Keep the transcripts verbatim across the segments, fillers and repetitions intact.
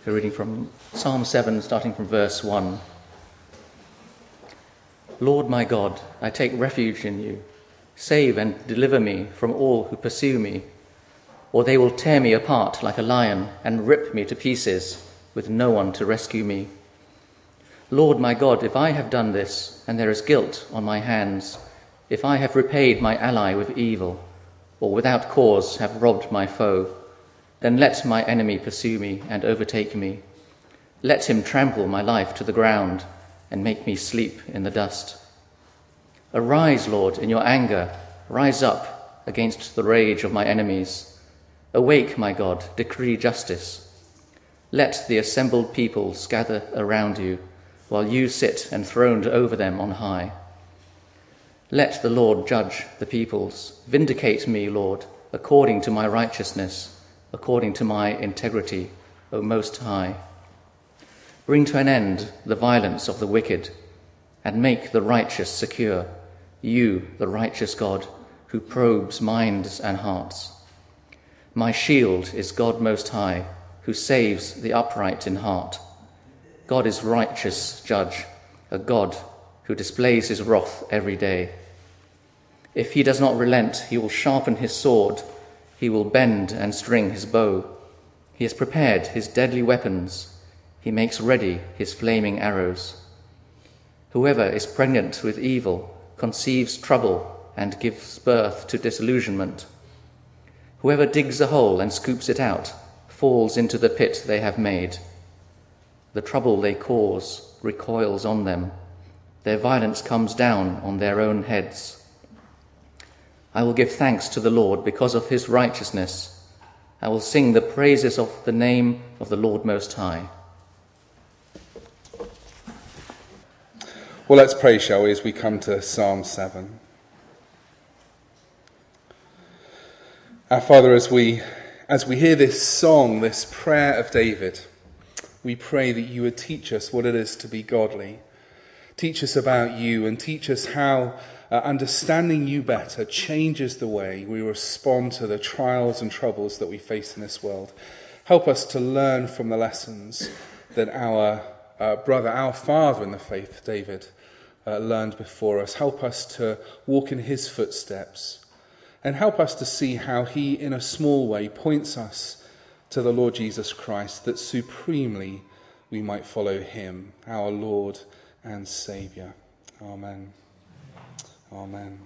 We're reading from Psalm seven, starting from verse one. Lord my God, I take refuge in you. Save and deliver me from all who pursue me, or they will tear me apart like a lion and rip me to pieces with no one to rescue me. Lord my God, if I have done this and there is guilt on my hands, if I have repaid my ally with evil, or without cause have robbed my foe, then let my enemy pursue me and overtake me. Let him trample my life to the ground and make me sleep in the dust. Arise, Lord, in your anger, rise up against the rage of my enemies. Awake, my God, decree justice. Let the assembled peoples gather around you, while you sit enthroned over them on high. Let the Lord judge the peoples. Vindicate me, Lord, according to my righteousness, according to my integrity, O Most High. Bring to an end the violence of the wicked, and make the righteous secure, you, the righteous God, who probes minds and hearts. My shield is God Most High, who saves the upright in heart. God is righteous judge, a God who displays his wrath every day. If he does not relent, he will sharpen his sword, he will bend and string his bow. He has prepared his deadly weapons, he makes ready his flaming arrows. Whoever is pregnant with evil conceives trouble and gives birth to disillusionment. Whoever digs a hole and scoops it out falls into the pit they have made. The trouble they cause recoils on them. Their violence comes down on their own heads. I will give thanks to the Lord because of his righteousness. I will sing the praises of the name of the Lord Most High. Well, let's pray, shall we, as we come to Psalm seven. Our Father, as we, as we hear this song, this prayer of David, we pray that you would teach us what it is to be godly. Teach us about you and teach us how uh, understanding you better changes the way we respond to the trials and troubles that we face in this world. Help us to learn from the lessons that our uh, brother, our father in the faith, David, uh, learned before us. Help us to walk in his footsteps and help us to see how he, in a small way, points us to the Lord Jesus Christ, that supremely we might follow him, our Lord and Saviour. Amen. Amen.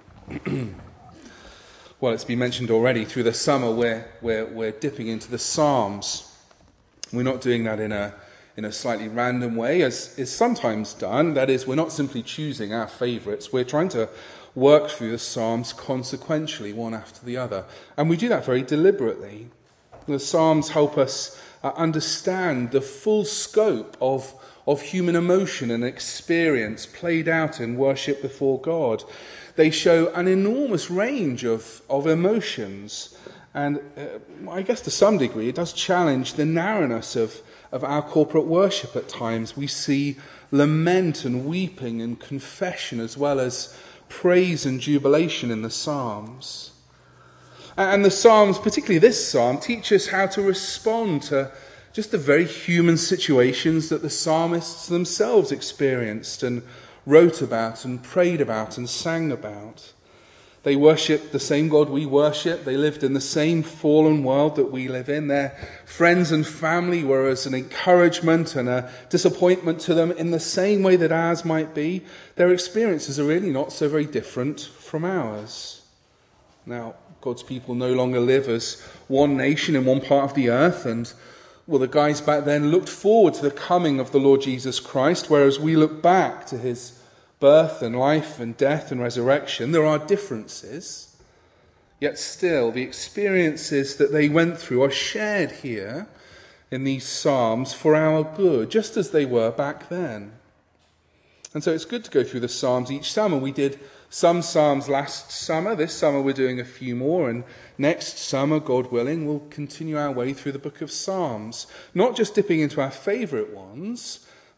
Well, it's been mentioned already, through the summer we're, we're, we're dipping into the Psalms. We're not doing that in a in a slightly random way, as is sometimes done. That is, we're not simply choosing our favourites. We're trying to work through the Psalms consequentially, one after the other. And we do that very deliberately. The Psalms help us uh, understand the full scope of, of human emotion and experience played out in worship before God. They show an enormous range of, of emotions. And uh, I guess to some degree it does challenge the narrowness of, of our corporate worship at times. We see lament and weeping and confession, as well as praise and jubilation in the Psalms. And the Psalms, particularly this Psalm, teach us how to respond to just the very human situations that the psalmists themselves experienced and wrote about and prayed about and sang about. They worshipped the same God we worship. They lived in the same fallen world that we live in. Their friends and family were as an encouragement and a disappointment to them in the same way that ours might be. Their experiences are really not so very different from ours. Now, God's people no longer live as one nation in one part of the earth, and well, the guys back then looked forward to the coming of the Lord Jesus Christ, whereas we look back to his birth and life and death and resurrection. There are differences, yet still the experiences that they went through are shared here in these Psalms for our good, just as they were back then. And so it's good to go through the Psalms each summer. We did some Psalms last summer. This summer we're doing a few more, and next summer, God willing, we'll continue our way through the book of Psalms. Not just dipping into our favourite ones,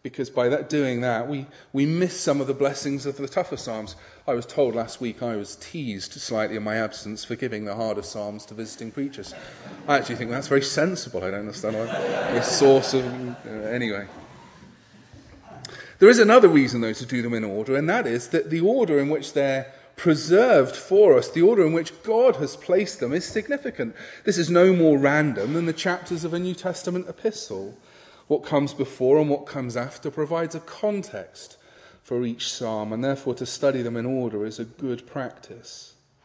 because by that doing that, we, we miss some of the blessings of the tougher Psalms. I was told last week I was teased slightly in my absence for giving the harder Psalms to visiting preachers. I actually think that's very sensible. I don't understand why. The source of... Uh, anyway. There is another reason, though, to do them in order, and that is that the order in which they're preserved for us, the order in which God has placed them, is significant. This is no more random than the chapters of a New Testament epistle. What comes before and what comes after provides a context for each psalm, and therefore to study them in order is a good practice.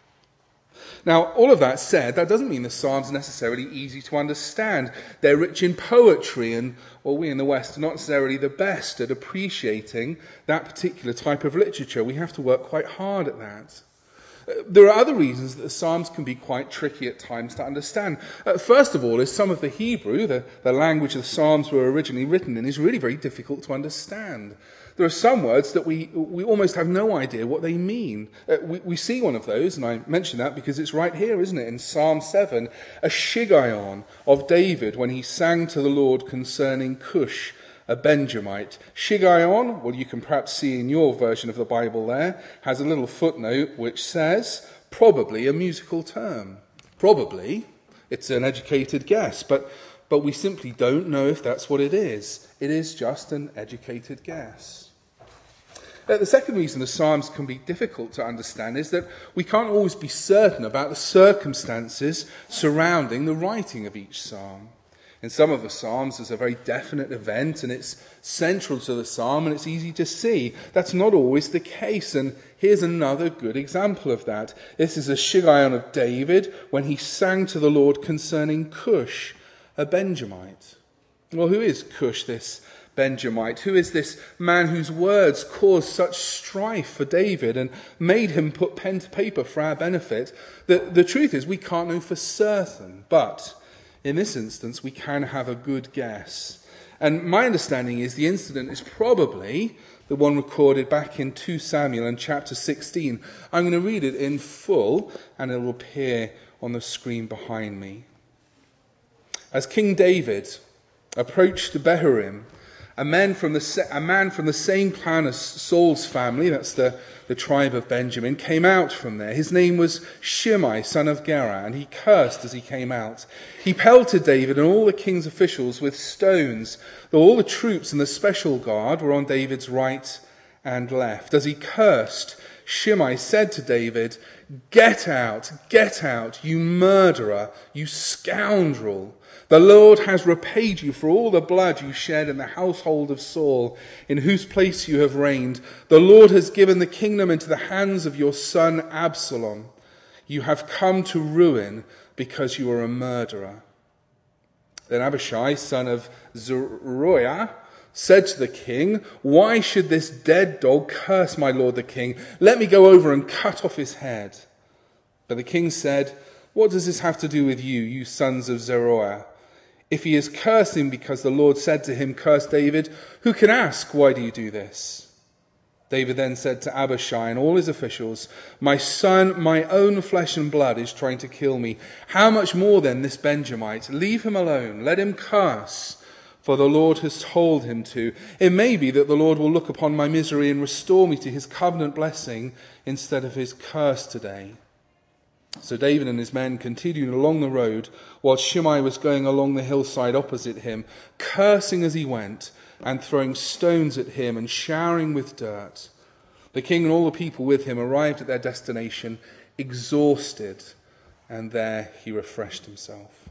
Now, all of that said, that doesn't mean the Psalms are necessarily easy to understand. They're rich in poetry, and, well, we in the West are not necessarily the best at appreciating that particular type of literature. We have to work quite hard at that. There are other reasons that the Psalms can be quite tricky at times to understand. Uh, first of all, is some of the Hebrew, the, the language the Psalms were originally written in, is really very difficult to understand. There are some words that we we almost have no idea what they mean. Uh, we, we see one of those, and I mention that because it's right here, isn't it? In Psalm seven, a Shiggaion of David when he sang to the Lord concerning Cush, a Benjamite. Shiggaion, well, you can perhaps see in your version of the Bible there, has a little footnote which says, probably a musical term. Probably. It's an educated guess, but, but we simply don't know if that's what it is. It is just an educated guess. Uh, the second reason the Psalms can be difficult to understand is that we can't always be certain about the circumstances surrounding the writing of each psalm. In some of the Psalms, there's a very definite event, and it's central to the psalm, and it's easy to see. That's not always the case, and here's another good example of that. This is a Shiggaion of David when he sang to the Lord concerning Cush, a Benjamite. Well, who is Cush, this Benjamite? Who is this man whose words caused such strife for David and made him put pen to paper for our benefit? The, the truth is we can't know for certain, but in this instance we can have a good guess. And my understanding is the incident is probably the one recorded back in Second Samuel in chapter sixteen. I'm going to read it in full, and it will appear on the screen behind me. As King David approached Bahurim, A man from the a man from the same clan as Saul's family, that's the, the tribe of Benjamin, came out from there. His name was Shimei, son of Gera, and he cursed as he came out. He pelted David and all the king's officials with stones, though all the troops and the special guard were on David's right and left. As he cursed, Shimei said to David, "Get out, get out, you murderer, you scoundrel. The Lord has repaid you for all the blood you shed in the household of Saul, in whose place you have reigned. The Lord has given the kingdom into the hands of your son Absalom. You have come to ruin because you are a murderer." Then Abishai, son of Zeruiah, said to the king, "Why should this dead dog curse my lord the king? Let me go over and cut off his head." But the king said, "What does this have to do with you, you sons of Zeruiah? If he is cursing because the Lord said to him, 'Curse David,' who can ask, 'Why do you do this?'" David then said to Abishai and all his officials, "My son, my own flesh and blood, is trying to kill me. How much more then this Benjamite? Leave him alone. Let him curse, for the Lord has told him to. It may be that the Lord will look upon my misery and restore me to his covenant blessing instead of his curse today." So David and his men continued along the road, while Shimei was going along the hillside opposite him, cursing as he went, and throwing stones at him and showering with dirt. The king and all the people with him arrived at their destination, exhausted, and there he refreshed himself.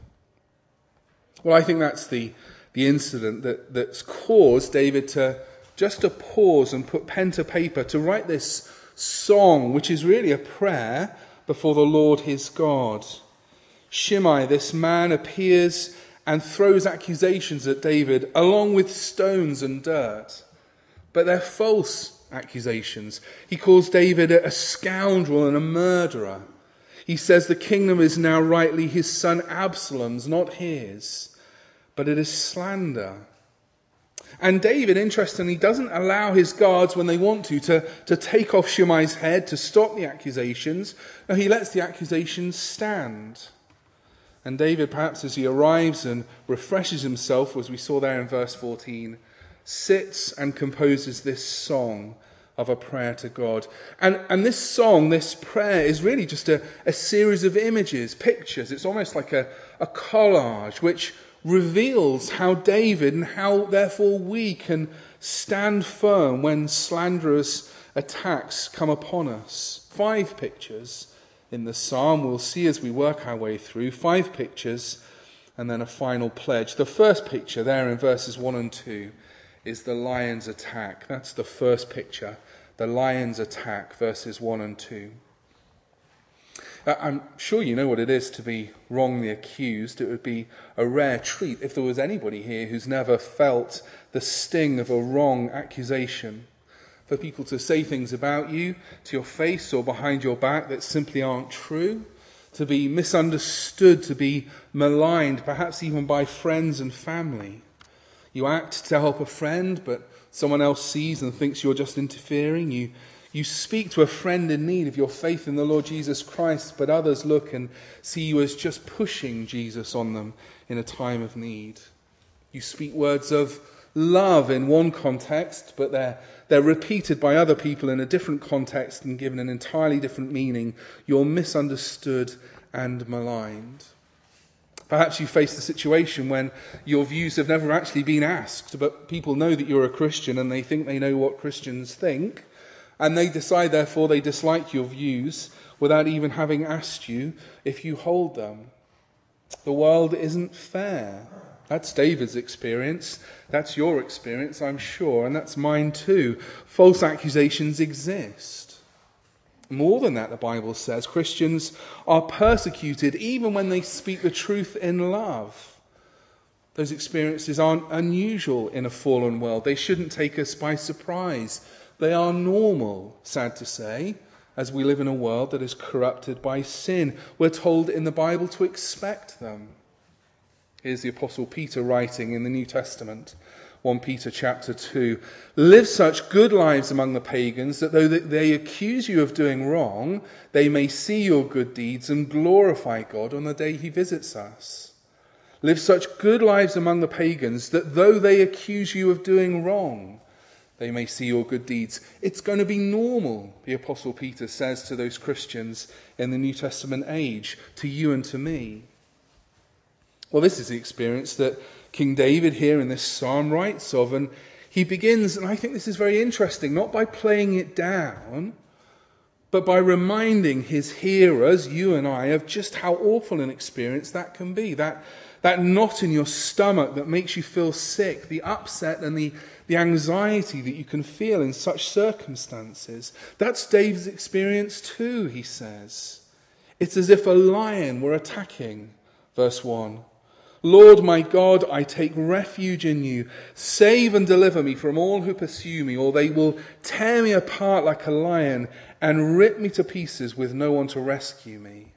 Well, I think that's the, the incident that, that's caused David to just to pause and put pen to paper to write this song, which is really a prayer before the Lord his God. Shimei, this man, appears and throws accusations at David along with stones and dirt. But they're false accusations. He calls David a scoundrel and a murderer. He says the kingdom is now rightly his son Absalom's, not his. But it is slander. And David, interestingly, doesn't allow his guards, when they want to, to, to take off Shimei's head, to stop the accusations. No, he lets the accusations stand. And David, perhaps as he arrives and refreshes himself, as we saw there in verse fourteen, sits and composes this song of a prayer to God. And, and this song, this prayer, is really just a, a series of images, pictures. It's almost like a, a collage which reveals how David and how therefore we can stand firm when slanderous attacks come upon us. Five pictures in the psalm we'll see as we work our way through. Five pictures and then a final pledge. The first picture there in verses one and two is the lion's attack. That's the first picture. The lion's attack, verses one and two. I'm sure you know what it is to be wrongly accused. It would be a rare treat if there was anybody here who's never felt the sting of a wrong accusation. For people to say things about you to your face or behind your back that simply aren't true. To be misunderstood, to be maligned, perhaps even by friends and family. You act to help a friend, but someone else sees and thinks you're just interfering. You You speak to a friend in need of your faith in the Lord Jesus Christ, but others look and see you as just pushing Jesus on them in a time of need. You speak words of love in one context, but they're, they're repeated by other people in a different context and given an entirely different meaning. You're misunderstood and maligned. Perhaps you face the situation when your views have never actually been asked, but people know that you're a Christian and they think they know what Christians think. And they decide, therefore, they dislike your views without even having asked you if you hold them. The world isn't fair. That's David's experience. That's your experience, I'm sure, and that's mine too. False accusations exist. More than that, the Bible says, Christians are persecuted even when they speak the truth in love. Those experiences aren't unusual in a fallen world. They shouldn't take us by surprise. They are normal, sad to say, as we live in a world that is corrupted by sin. We're told in the Bible to expect them. Here's the Apostle Peter writing in the New Testament, First Peter chapter two. Live such good lives among the pagans that though they accuse you of doing wrong, they may see your good deeds and glorify God on the day he visits us. Live such good lives among the pagans that though they accuse you of doing wrong, they may see your good deeds. It's going to be normal, the Apostle Peter says to those Christians in the New Testament age, to you and to me. Well, this is the experience that King David here in this psalm writes of, and he begins, and I think this is very interesting, not by playing it down, but by reminding his hearers, you and I, of just how awful an experience that can be. That, that knot in your stomach that makes you feel sick, the upset and the, the anxiety that you can feel in such circumstances. That's David's experience too, he says. It's as if a lion were attacking. Verse one. Lord my God, I take refuge in you. Save and deliver me from all who pursue me, or they will tear me apart like a lion and rip me to pieces with no one to rescue me.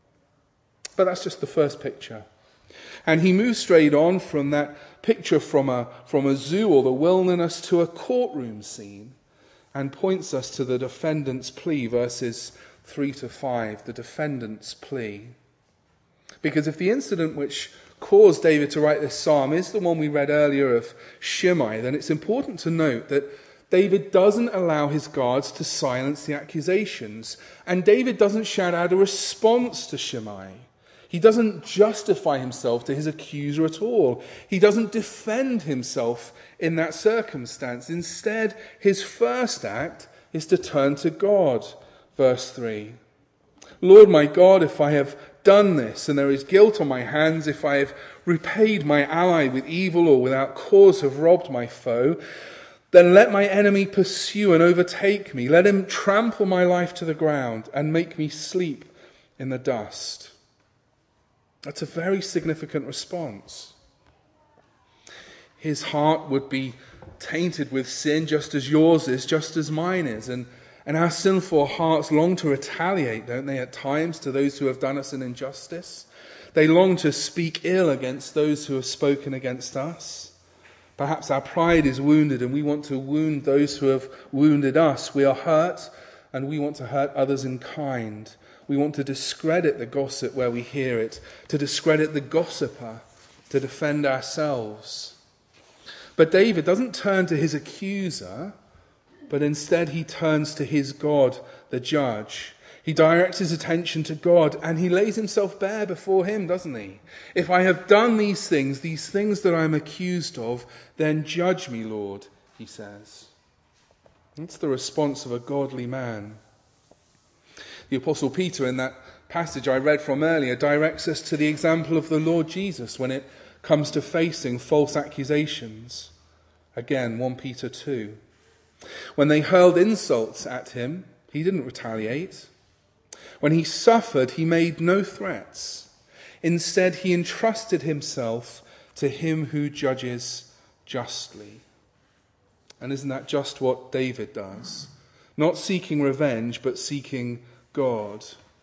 But that's just the first picture. And he moves straight on from that picture from a, from a zoo or the wilderness to a courtroom scene and points us to the defendant's plea, verses three to five, the defendant's plea. Because if the incident which caused David to write this psalm is the one we read earlier of Shimei, then it's important to note that David doesn't allow his guards to silence the accusations. And David doesn't shout out a response to Shimei. He doesn't justify himself to his accuser at all. He doesn't defend himself in that circumstance. Instead, his first act is to turn to God. Verse three. Lord my God, if I have done this, and there is guilt on my hands, if I have repaid my ally with evil or without cause have robbed my foe, then let my enemy pursue and overtake me. Let him trample my life to the ground and make me sleep in the dust. That's a very significant response. His heart would be tainted with sin just as yours is, just as mine is, and And our sinful hearts long to retaliate, don't they, at times, to those who have done us an injustice? They long to speak ill against those who have spoken against us. Perhaps our pride is wounded and we want to wound those who have wounded us. We are hurt and we want to hurt others in kind. We want to discredit the gossip where we hear it, to discredit the gossiper, to defend ourselves. But David doesn't turn to his accuser, but instead he turns to his God, the judge. He directs his attention to God and he lays himself bare before him, doesn't he? If I have done these things, these things that I'm accused of, then judge me, Lord, he says. That's the response of a godly man. The Apostle Peter, in that passage I read from earlier, directs us to the example of the Lord Jesus when it comes to facing false accusations. Again, First Peter two. When they hurled insults at him, he didn't retaliate. When he suffered, he made no threats. Instead, he entrusted himself to him who judges justly. And isn't that just what David does? Not seeking revenge, but seeking God.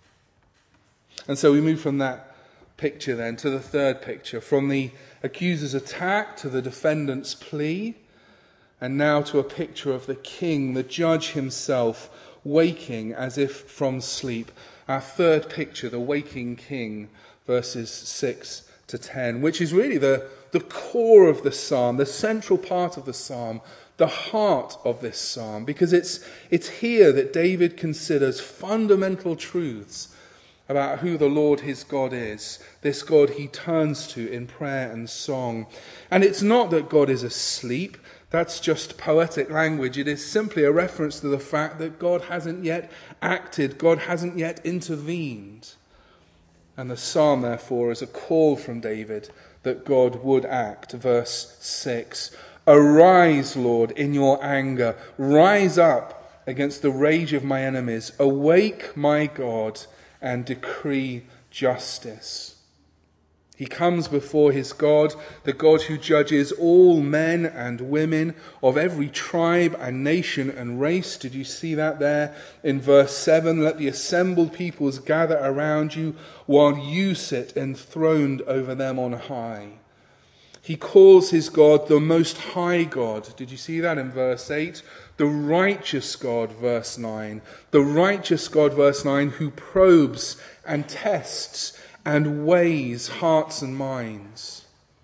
And so we move from that picture then to the third picture, from the accuser's attack to the defendant's plea, and now to a picture of the king, the judge himself, waking as if from sleep. Our third picture, the waking king, verses six to ten, which is really the, the core of the psalm, the central part of the psalm, the heart of this psalm, because it's, it's here that David considers fundamental truths about who the Lord his God is, this God he turns to in prayer and song. And it's not that God is asleep. That's just poetic language. It is simply a reference to the fact that God hasn't yet acted, God hasn't yet intervened. And the psalm, therefore, is a call from David that God would act. Verse six, arise, Lord, in your anger. Rise up against the rage of my enemies. Awake, my God, and decree justice. He comes before his God, the God who judges all men and women of every tribe and nation and race. Did you see that there in verse seven? Let the assembled peoples gather around you while you sit enthroned over them on high. He calls his God the Most High God. Did you see that in verse eight? The righteous God, verse nine. The righteous God, verse nine, who probes and tests and weighs hearts and minds.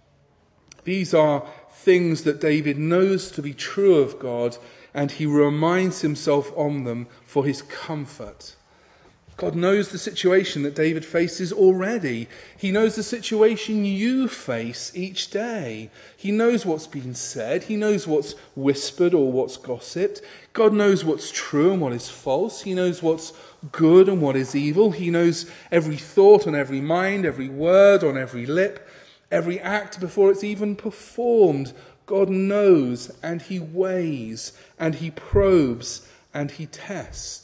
These are things that David knows to be true of God, and he reminds himself on them for his comfort. God knows the situation that David faces already. He knows the situation you face each day. He knows what's been said. He knows what's whispered or what's gossiped. God knows what's true and what is false. He knows what's good and what is evil. He knows every thought on every mind, every word on every lip, every act before it's even performed. God knows, and he weighs, and he probes, and he tests.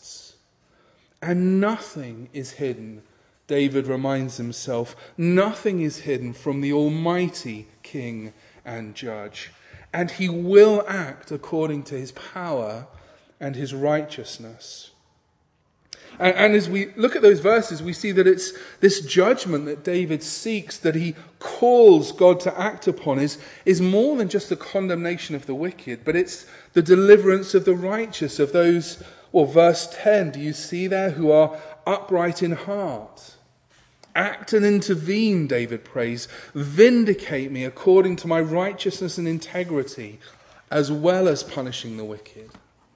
And nothing is hidden, David reminds himself. Nothing is hidden from the Almighty King and Judge. And he will act according to his power and his righteousness. And, and as we look at those verses, we see that it's this judgment that David seeks, that he calls God to act upon, is, is more than just the condemnation of the wicked, but it's the deliverance of the righteous, of those. Or verse ten, do you see there, who are upright in heart? Act and intervene, David prays. Vindicate me according to my righteousness and integrity, as well as punishing the wicked.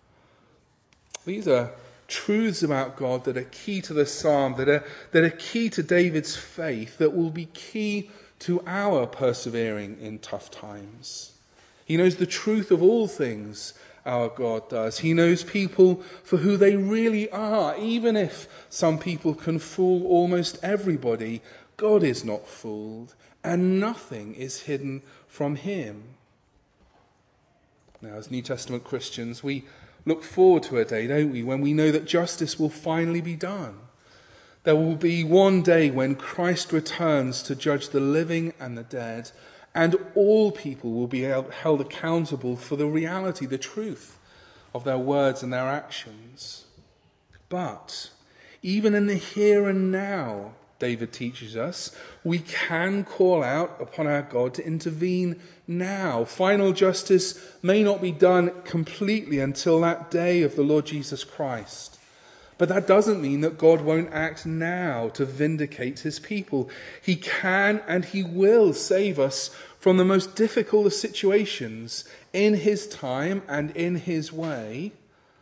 These are truths about God that are key to the psalm, that are, that are key to David's faith, that will be key to our persevering in tough times. He knows the truth of all things, our God does. He knows people for who they really are. Even if some people can fool almost everybody, God is not fooled, and nothing is hidden from him. Now, as New Testament Christians, we look forward to a day, don't we, when we know that justice will finally be done. There will be one day when Christ returns to judge the living and the dead, and all people will be held accountable for the reality, the truth of their words and their actions. But even in the here and now, David teaches us, we can call out upon our God to intervene now. Final justice may not be done completely until that day of the Lord Jesus Christ. But that doesn't mean that God won't act now to vindicate his people. He can and he will save us from the most difficult of situations in his time and in his way.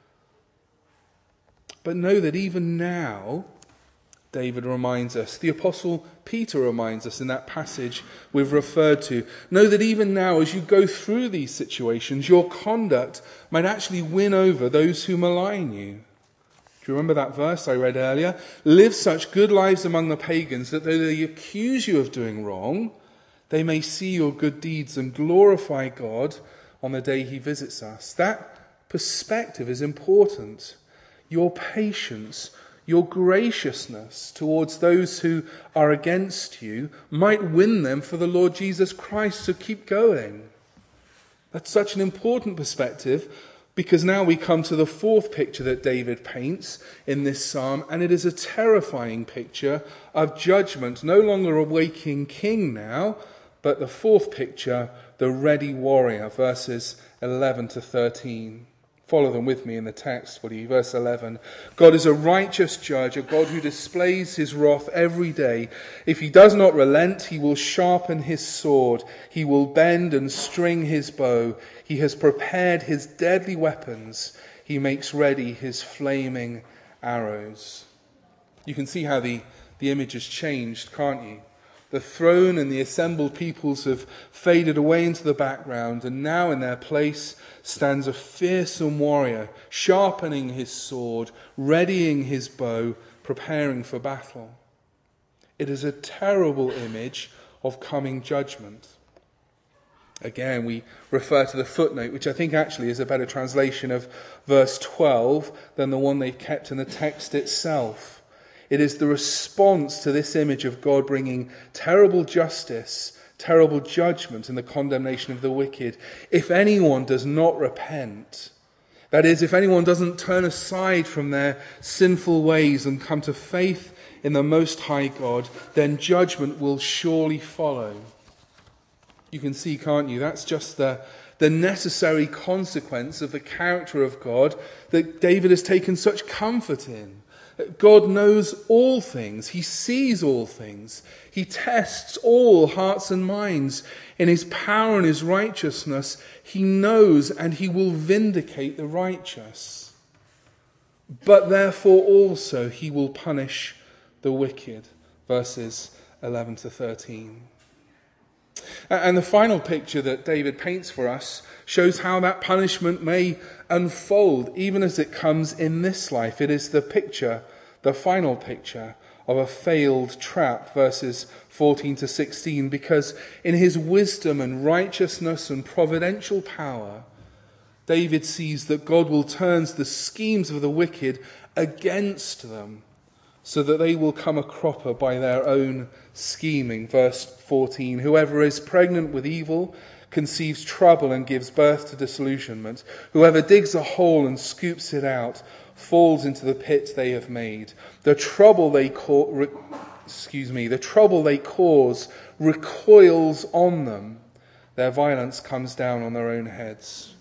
But know that even now, David reminds us, the Apostle Peter reminds us in that passage we've referred to, know that even now as you go through these situations, your conduct might actually win over those who malign you. Do you remember that verse I read earlier? Live such good lives among the pagans that though they accuse you of doing wrong, they may see your good deeds and glorify God on the day he visits us. That perspective is important. Your patience, your graciousness towards those who are against you might win them for the Lord Jesus Christ, so keep going. That's such an important perspective, because now we come to the fourth picture that David paints in this psalm, and it is a terrifying picture of judgment, no longer a waking king now, but the fourth picture, the ready warrior, verses eleven to thirteen. Follow them with me in the text, will you? Verse eleven. God is a righteous judge, a God who displays his wrath every day. If he does not relent, he will sharpen his sword. He will bend and string his bow. He has prepared his deadly weapons. He makes ready his flaming arrows. You can see how the, the image has changed, can't you? The throne and the assembled peoples have faded away into the background, and now in their place stands a fearsome warrior, sharpening his sword, readying his bow, preparing for battle. It is a terrible image of coming judgment. Again, we refer to the footnote, which I think actually is a better translation of verse twelve than the one they kept in the text itself. It is the response to this image of God bringing terrible justice, terrible judgment, and the condemnation of the wicked. If anyone does not repent, that is, if anyone doesn't turn aside from their sinful ways and come to faith in the Most High God, then judgment will surely follow. You can see, can't you? That's just the, the necessary consequence of the character of God that David has taken such comfort in. God knows all things. He sees all things. He tests all hearts and minds. In his power and his righteousness, he knows and he will vindicate the righteous. But therefore also he will punish the wicked. Verses eleven to thirteen. And the final picture that David paints for us shows how that punishment may unfold even as it comes in this life. It is the picture, the final picture of a failed trap, verses fourteen to sixteen, because in his wisdom and righteousness and providential power, David sees that God will turn the schemes of the wicked against them, so that they will come a cropper by their own scheming. Verse fourteen, whoever is pregnant with evil conceives trouble and gives birth to disillusionment. Whoever digs a hole and scoops it out falls into the pit they have made. The trouble they ca- re- excuse me, the trouble they cause recoils on them. Their violence comes down on their own heads.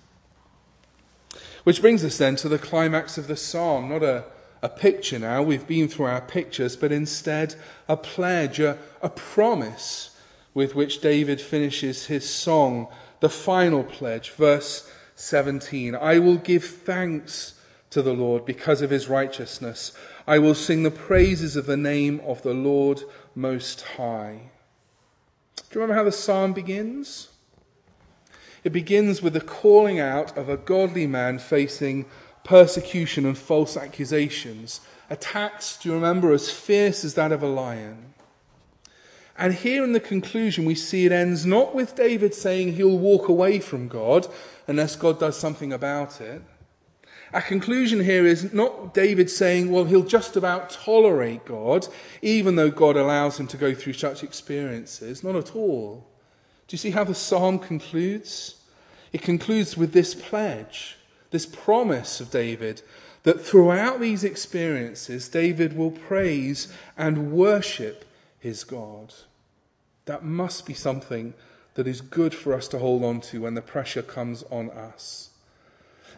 Which brings us then to the climax of the psalm, not a A picture now, we've been through our pictures, but instead a pledge, a, a promise with which David finishes his song, the final pledge, verse seventeen. I will give thanks to the Lord because of his righteousness. I will sing the praises of the name of the Lord Most High. Do you remember how the psalm begins? It begins with the calling out of a godly man facing persecution and false accusations. Attacks, do you remember, as fierce as that of a lion. And here in the conclusion we see it ends not with David saying he'll walk away from God unless God does something about it. Our conclusion here is not David saying, well, he'll just about tolerate God, even though God allows him to go through such experiences. Not at all. Do you see how the psalm concludes? It concludes with this pledge, this promise of David, that throughout these experiences, David will praise and worship his God. That must be something that is good for us to hold on to when the pressure comes on us.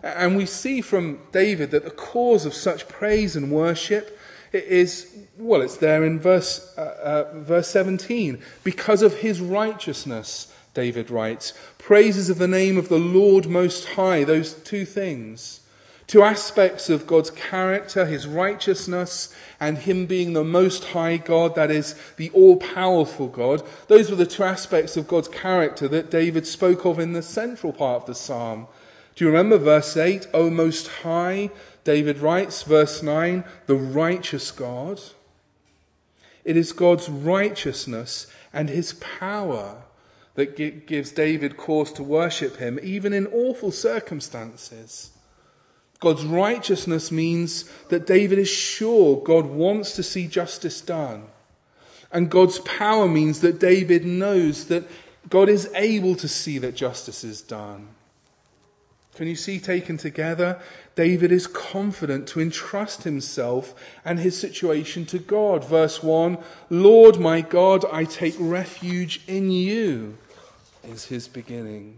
And we see from David that the cause of such praise and worship is, well, it's there in verse, uh, uh, verse seventeen. Because of his righteousness, David writes, praises of the name of the Lord Most High, those two things. Two aspects of God's character, his righteousness, and him being the Most High God, that is, the all-powerful God. Those were the two aspects of God's character that David spoke of in the central part of the psalm. Do you remember verse eight? O Most High, David writes, verse nine, the righteous God. It is God's righteousness and his power that gives David cause to worship him, even in awful circumstances. God's righteousness means that David is sure God wants to see justice done. And God's power means that David knows that God is able to see that justice is done. Can you see, taken together, David is confident to entrust himself and his situation to God. Verse one, Lord my God, I take refuge in you, is his beginning.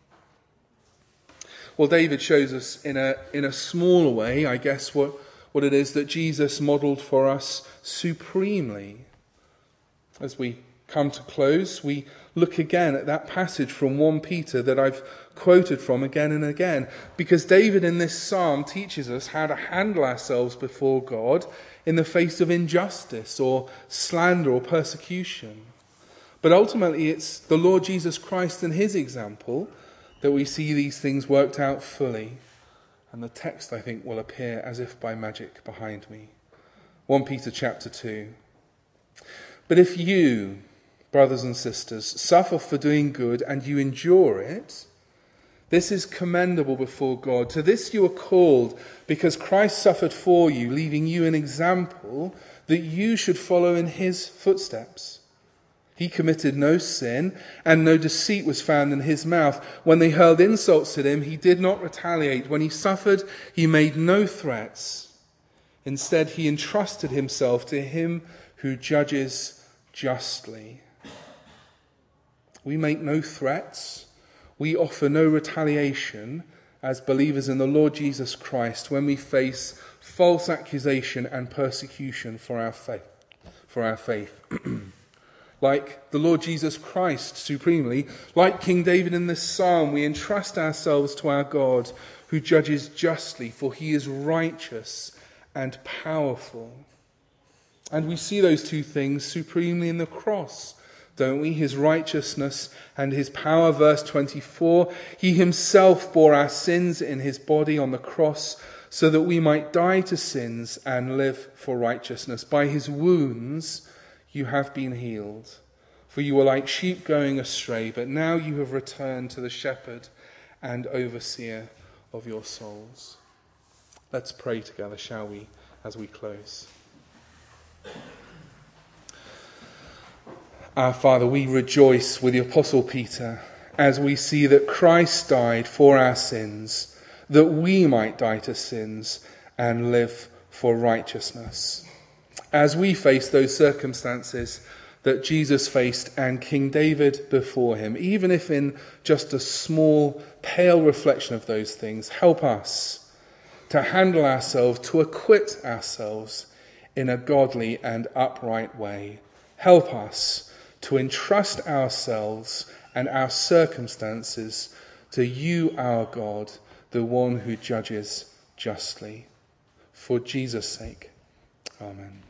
Well, David shows us in a in a smaller way, I guess, what, what it is that Jesus modelled for us supremely. As we come to close, we look again at that passage from First Peter that I've quoted from again and again, because David in this psalm teaches us how to handle ourselves before God in the face of injustice or slander or persecution. But ultimately it's the Lord Jesus Christ and his example that we see these things worked out fully. And the text, I think, will appear as if by magic behind me. First Peter chapter two. But if you, brothers and sisters, suffer for doing good and you endure it, this is commendable before God. To this you are called, because Christ suffered for you, leaving you an example that you should follow in his footsteps. He committed no sin, and no deceit was found in his mouth. When they hurled insults at him, he did not retaliate. When he suffered, he made no threats. Instead, he entrusted himself to him who judges justly. We make no threats. We offer no retaliation as believers in the Lord Jesus Christ when we face false accusation and persecution for our faith. For our faith. Like the Lord Jesus Christ supremely, like King David in this psalm, we entrust ourselves to our God who judges justly, for he is righteous and powerful. And we see those two things supremely in the cross, don't we? His righteousness and his power. Verse twenty-four, he himself bore our sins in his body on the cross so that we might die to sins and live for righteousness. By his wounds you have been healed. For you were like sheep going astray, but now you have returned to the shepherd and overseer of your souls. Let's pray together, shall we, as we close. Our Father, we rejoice with the Apostle Peter as we see that Christ died for our sins, that we might die to sins and live for righteousness. As we face those circumstances that Jesus faced and King David before him, even if in just a small, pale reflection of those things, help us to handle ourselves, to acquit ourselves in a godly and upright way. Help us to entrust ourselves and our circumstances to you, our God, the one who judges justly. For Jesus' sake, amen.